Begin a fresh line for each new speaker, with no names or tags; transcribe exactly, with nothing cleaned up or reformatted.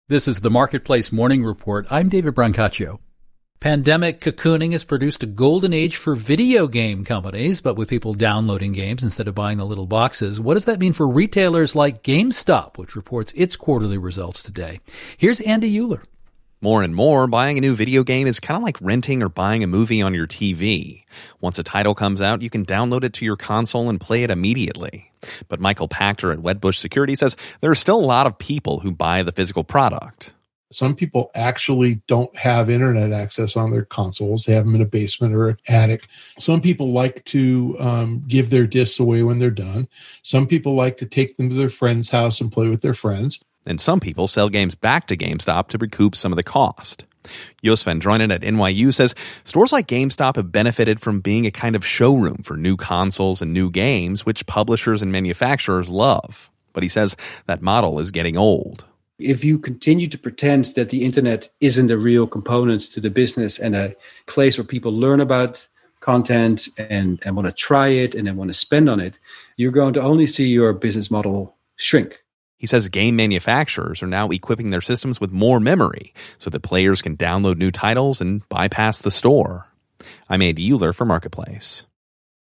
This is the Marketplace Morning Report. I'm David Brancaccio. Pandemic cocooning has produced a golden age for video game companies, but with people downloading games instead of buying the little boxes. What does that mean for retailers like GameStop, which reports its quarterly results today? Here's Andy Euler.
More and more, buying a new video game is kind of like renting or buying a movie on your T V. Once a title comes out, you can download it to your console and play it immediately. But Michael Pachter at Wedbush Security says there are still a lot of people who buy the physical product.
Some people actually don't have internet access on their consoles. They have them in a basement or an attic. Some people like to um, give their discs away when they're done. Some people like to take them to their friend's house and play with their friends.
And some people sell games back to GameStop to recoup some of the cost. Jos van Dreunen at N Y U says stores like GameStop have benefited from being a kind of showroom for new consoles and new games, which publishers and manufacturers love. But he says that model is getting old.
If you continue to pretend that the internet isn't a real component to the business and a place where people learn about content and, and want to try it and then want to spend on it, you're going to only see your business model shrink.
He says game manufacturers are now equipping their systems with more memory so that players can download new titles and bypass the store. I'm Andy Euler for Marketplace.